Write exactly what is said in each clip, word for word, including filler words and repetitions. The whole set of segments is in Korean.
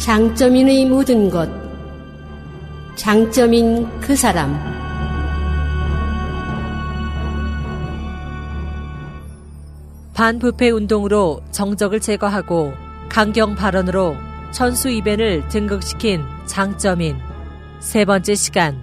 장점인의 모든 것. 장점인 그 사람. 반부패 운동으로 정적을 제거하고 강경 발언으로 천수 이변을 등극시킨 장점인. 세 번째 시간.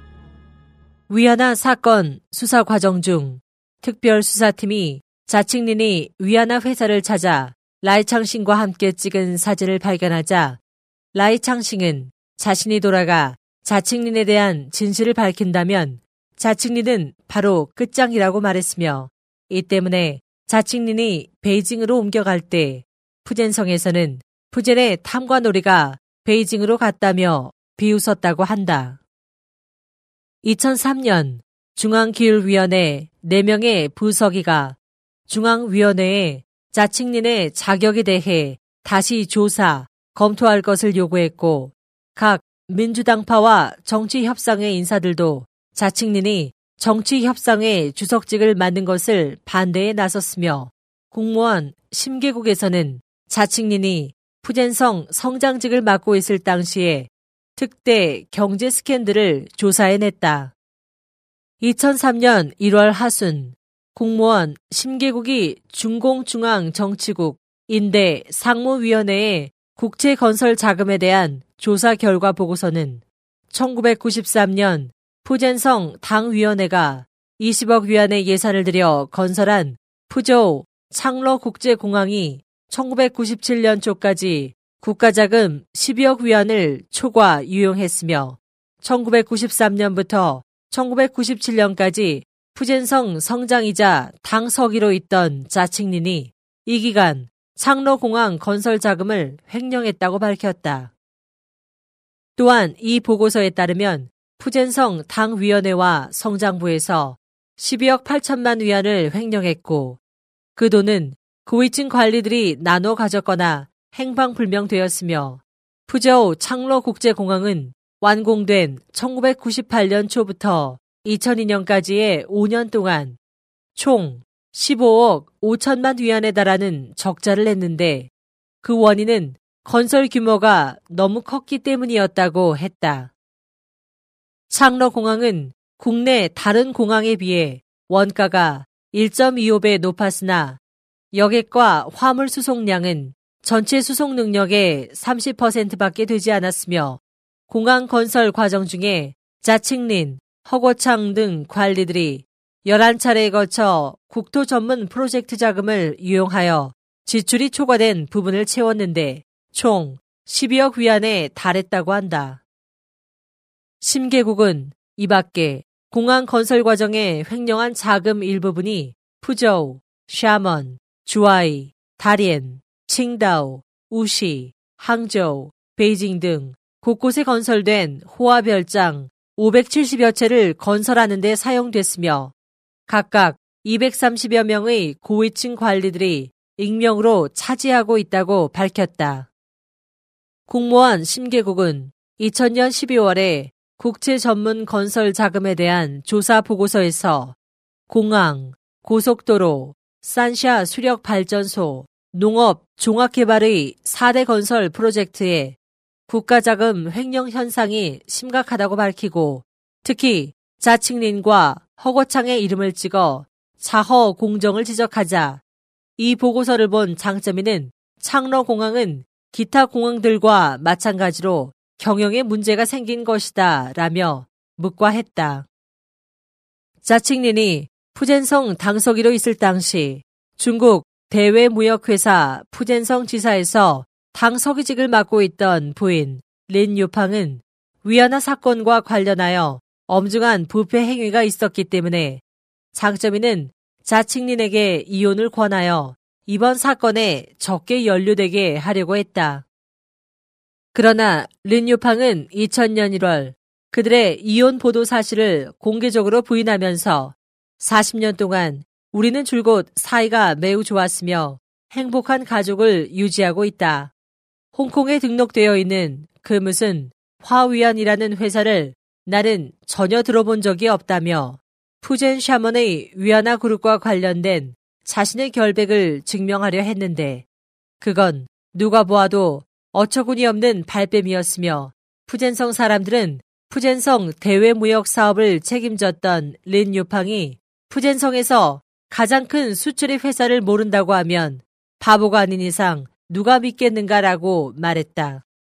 위안화 사건 수사 과정 중 특별수사팀이 자칭린이 위안화 회사를 찾아 라이창싱과 함께 찍은 사진을 발견하자 라이창싱은 자신이 돌아가 자칭린에 대한 진실을 밝힌다면 자칭린은 바로 끝장이라고 말했으며, 이 때문에 자칭린이 베이징으로 옮겨갈 때 푸젠성에서는 푸젠의 탐관오리가 베이징으로 갔다며 비웃었다고 한다. 이천삼 년 중앙기율위원회 네 명의 부서기가 중앙위원회에 자칭린의 자격에 대해 다시 조사, 검토할 것을 요구했고, 각 민주당파와 정치협상회 인사들도 자칭린이 정치협상회 주석직을 맡는 것을 반대에 나섰으며, 국무원 심계국에서는 자칭린이 푸젠성 성장직을 맡고 있을 당시에 특대 경제 스캔들을 조사해냈다. 이천삼 년 일월 하순 국무원 심계국이 중공중앙정치국 인대 상무위원회의 국채건설 자금에 대한 조사 결과 보고서는 천구백구십삼 년 푸젠성 당위원회가 이십억 위안의 예산을 들여 건설한 푸저우 창러국제공항이 천구백구십칠 년 초까지 국가자금 십이억 위안을 초과 유용했으며, 천구백구십삼 년부터 천구백구십칠 년까지 푸젠성 성장이자 당서기로 있던 자칭린이 이 기간 창러공항 건설 자금을 횡령했다고 밝혔다. 또한 이 보고서에 따르면 푸젠성 당위원회와 성장부에서 십이억 팔천만 위안을 횡령했고, 그 돈은 고위층 관리들이 나눠 가졌거나 행방불명되었으며, 푸저우 창러국제공항은 완공된 천구백구십팔 년 초부터 이천이 년까지의 오 년 동안 총 십오억 오천만 위안에 달하는 적자를 냈는데, 그 원인은 건설 규모가 너무 컸기 때문이었다고 했다. 창러공항은 국내 다른 공항에 비해 원가가 일 점 이오 배 높았으나 여객과 화물 수송량은 전체 수송 능력의 삼십 퍼센트밖에 되지 않았으며, 공항 건설 과정 중에 자칭린, 허거창 등 관리들이 열한 차례에 거쳐 국토 전문 프로젝트 자금을 이용하여 지출이 초과된 부분을 채웠는데 총 십이억 위안에 달했다고 한다. 심계국은 이 밖에 공항 건설 과정에 횡령한 자금 일부분이 푸저우, 샤먼, 주아이, 다롄, 칭다오, 우시, 항저우, 베이징 등 곳곳에 건설된 호화별장 오백칠십여 채를 건설하는 데 사용됐으며, 각각 이백삼십여 명의 고위층 관리들이 익명으로 차지하고 있다고 밝혔다. 국무원 심계국은 이천 년 십이월에 국채 전문 건설 자금에 대한 조사 보고서에서 공항, 고속도로, 산샤 수력 발전소, 농업 종합개발의 사 대 건설 프로젝트에 국가자금 횡령 현상이 심각하다고 밝히고, 특히 자칭린과 허거창의 이름을 찍어 자허 공정을 지적하자 이 보고서를 본 장점인은 창러공항은 기타 공항들과 마찬가지로 경영에 문제가 생긴 것이다 라며 묵과했다. 자칭린이 푸젠성 당서기로 있을 당시 중국 대외무역회사 푸젠성 지사에서 당서기직을 맡고 있던 부인 린 유팡은 위안화 사건과 관련하여 엄중한 부패 행위가 있었기 때문에 장점인은 자칭린에게 이혼을 권하여 이번 사건에 적게 연루되게 하려고 했다. 그러나 린 유팡은 이천 년 일월 그들의 이혼 보도 사실을 공개적으로 부인하면서 사십 년 동안 우리는 줄곧 사이가 매우 좋았으며 행복한 가족을 유지하고 있다. 홍콩에 등록되어 있는 그 무슨 화위안이라는 회사를 나는 전혀 들어본 적이 없다며 푸젠 샤먼의 위안화 그룹과 관련된 자신의 결백을 증명하려 했는데 그건 누가 보아도 어처구니 없는 발뺌이었으며 푸젠성 사람들은 푸젠성 대외무역 사업을 책임졌던 린 유팡이 푸젠성에서 가장 큰 수출입 회사를 모른다고 하면 바보가 아닌 이상 누가 믿겠는가라고 말했다.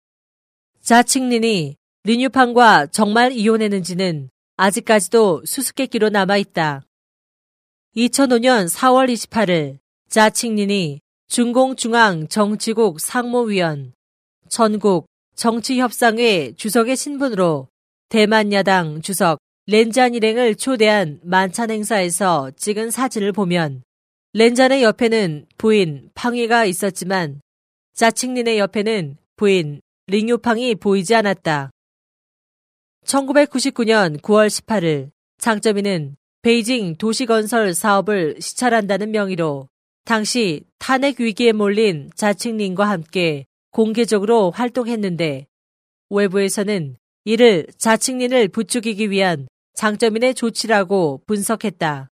자칭린이 린 유팡과 정말 이혼했는지는 아직까지도 수수께끼로 남아있다. 이천오 년 사월 이십팔일 자칭린이 중공중앙정치국 상무위원, 전국 정치협상회 주석의 신분으로 대만 야당 주석 렌잔 일행을 초대한 만찬 행사에서 찍은 사진을 보면 렌잔의 옆에는 부인 팡이가 있었지만 자칭린의 옆에는 부인 링유팡이 보이지 않았다. 천구백구십구 년 구월 십팔일 장쩌민은 베이징 도시건설 사업을 시찰한다는 명의로 당시 탄핵 위기에 몰린 자칭린과 함께 공개적으로 활동했는데 외부에서는 이를 자칭린을 부추기기 위한 장쩌민의 조치라고 분석했다.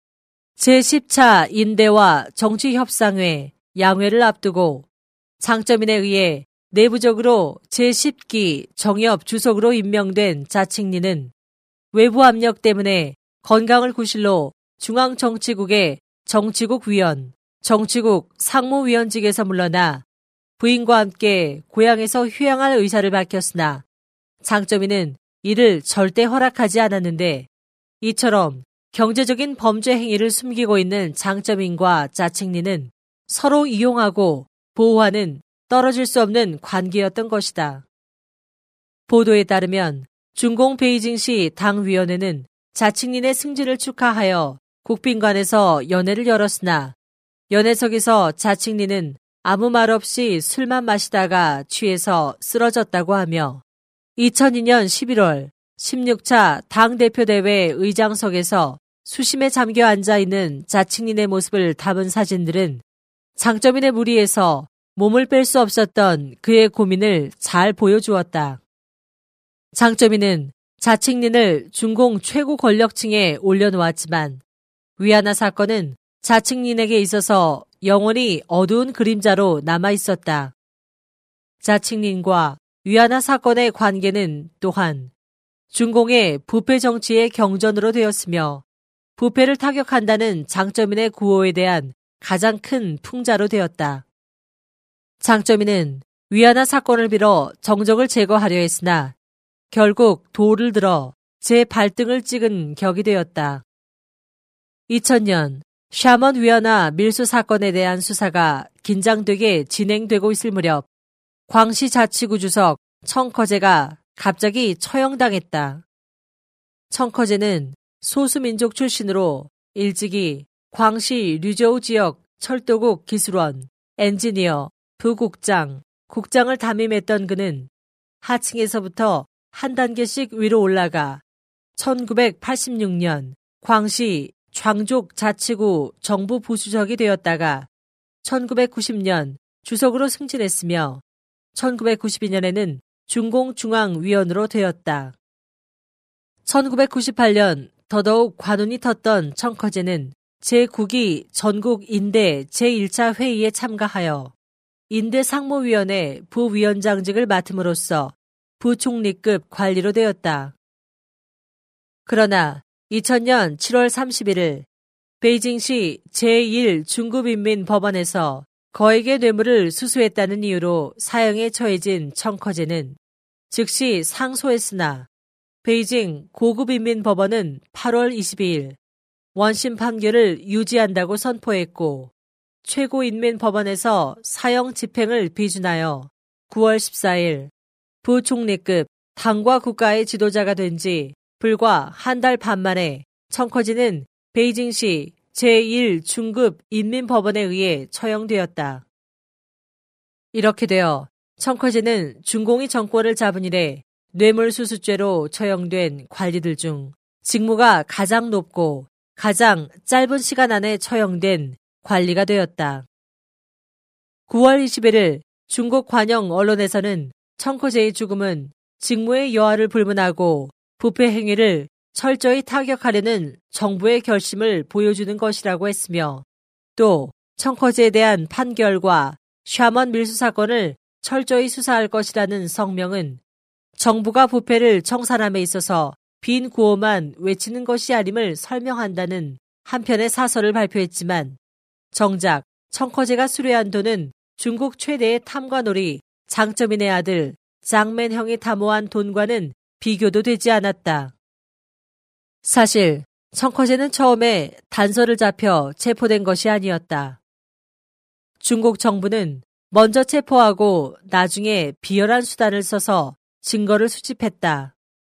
제십 차 인대와 정치협상회 양회를 앞두고 장쩌민에 의해 내부적으로 제십 기 정협 주석으로 임명된 자칭린은 외부 압력 때문에 건강을 구실로 중앙정치국의 정치국 위원, 정치국 상무위원직에서 물러나 부인과 함께 고향에서 휴양할 의사를 밝혔으나 장쩌민은 이를 절대 허락하지 않았는데 이처럼 경제적인 범죄 행위를 숨기고 있는 장쩌민과 자칭린은 서로 이용하고 보호하는 떨어질 수 없는 관계였던 것이다. 보도에 따르면 중공 베이징시 당위원회는 자칭린의 승진을 축하하여 국빈관에서 연회를 열었으나 연회석에서 자칭린은 아무 말 없이 술만 마시다가 취해서 쓰러졌다고 하며 이천이 년 십일월 십육 차 당대표대회 의장석에서 수심에 잠겨 앉아있는 자칭린의 모습을 담은 사진들은 장쩌민의 무리에서 몸을 뺄 수 없었던 그의 고민을 잘 보여주었다. 장쩌민은 자칭린을 중공 최고 권력층에 올려놓았지만 위안화 사건은 자칭린에게 있어서 영원히 어두운 그림자로 남아있었다. 자칭린과 위안화 사건의 관계는 또한 중공의 부패 정치의 경전으로 되었으며 부패를 타격한다는 장쩌민의 구호에 대한 가장 큰 풍자로 되었다. 장쩌민은 위안화 사건을 빌어 정적을 제거하려 했으나 결국 돌을 들어 제 발등을 찍은 격이 되었다. 이천 년 샤먼 위안화 밀수 사건에 대한 수사가 긴장되게 진행되고 있을 무렵 광시자치구 주석 청커제가 갑자기 처형당했다. 청커제는 소수민족 출신으로 일찍이 광시 류저우 지역 철도국 기술원, 엔지니어, 부국장, 국장을 담임했던 그는 하층에서부터 한 단계씩 위로 올라가 천구백팔십육 년 광시 장족 자치구 정부 부수석이 되었다가 천구백구십 년 주석으로 승진했으며 천구백구십이 년에는 중공중앙위원으로 되었다. 천구백구십팔 년 더더욱 관운이 텄던 청커제는 제구 기 전국 인대 제일 차 회의에 참가하여 인대 상무위원회 부위원장직을 맡음으로써 부총리급 관리로 되었다. 그러나 이천 년 칠월 삼십일일 베이징시 제일 중급인민법원에서 거액의 뇌물을 수수했다는 이유로 사형에 처해진 청커제는 즉시 상소했으나 베이징 고급인민법원은 팔월 이십이일 원심 판결을 유지한다고 선포했고 최고인민법원에서 사형 집행을 비준하여 구월 십사일 부총리급 당과 국가의 지도자가 된 지 불과 한 달 반 만에 청커제는 베이징시 제일 중급 인민법원에 의해 처형되었다. 이렇게 되어 청커제는 중공이 정권을 잡은 이래 뇌물수수죄로 처형된 관리들 중 직무가 가장 높고 가장 짧은 시간 안에 처형된 관리가 되었다. 구월 이십일일 중국 관영 언론에서는 청커제의 죽음은 직무의 여하를 불문하고 부패 행위를 철저히 타격하려는 정부의 결심을 보여주는 것이라고 했으며 또 청커제에 대한 판결과 샤먼 밀수 사건을 철저히 수사할 것이라는 성명은 정부가 부패를 청산함에 있어서 빈 구호만 외치는 것이 아님을 설명한다는 한편의 사설을 발표했지만 정작 청커제가 수뢰한 돈은 중국 최대의 탐관오리 장쩌민의 아들 장맨형이 담호한 돈과는 비교도 되지 않았다. 사실 청커제는 처음에 단서를 잡혀 체포된 것이 아니었다. 중국 정부는 먼저 체포하고 나중에 비열한 수단을 써서 증거를 수집했다.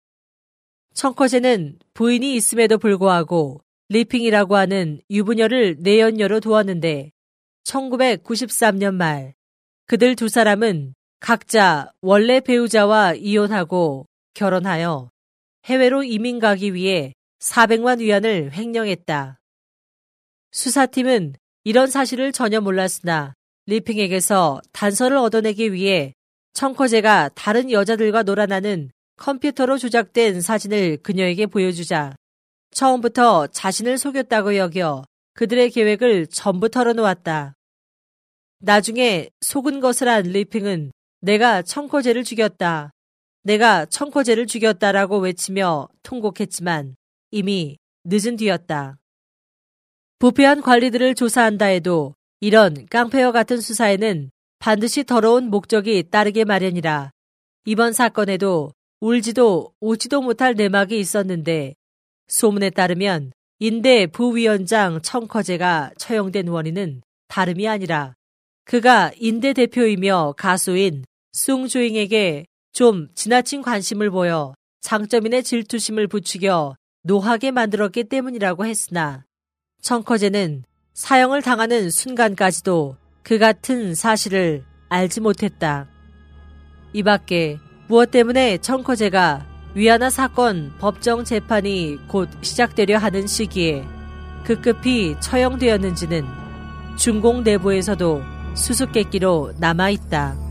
청커제는 부인이 있음에도 불구하고 리핑이라고 하는 유부녀를 내연녀로 두었는데 천구백구십삼 년 말 그들 두 사람은 각자 원래 배우자와 이혼하고 결혼하여 해외로 이민 가기 위해 사백만 위안을 횡령했다. 수사팀은 이런 사실을 전혀 몰랐으나 리핑에게서 단서를 얻어내기 위해 청커제가 다른 여자들과 놀아나는 컴퓨터로 조작된 사진을 그녀에게 보여주자 처음부터 자신을 속였다고 여겨 그들의 계획을 전부 털어놓았다. 나중에 속은 것을 안 리핑은 내가 청커제를 죽였다. 내가 청커제를 죽였다라고 외치며 통곡했지만 이미 늦은 뒤였다. 부패한 관리들을 조사한다 해도 이런 깡패와 같은 수사에는 반드시 더러운 목적이 따르게 마련이라 이번 사건에도 울지도 오지도 못할 내막이 있었는데 소문에 따르면 인대 부위원장 청커제가 처형된 원인은 다름이 아니라 그가 인대 대표이며 가수인 숭주잉에게 좀 지나친 관심을 보여 장쩌민의 질투심을 부추겨 노하게 만들었기 때문이라고 했으나 청커제는 사형을 당하는 순간까지도 그 같은 사실을 알지 못했다. 이 밖에 무엇 때문에 청커제가 위안화 사건 법정 재판이 곧 시작되려 하는 시기에 급급히 처형되었는지는 중공 내부에서도 수수께끼로 남아있다.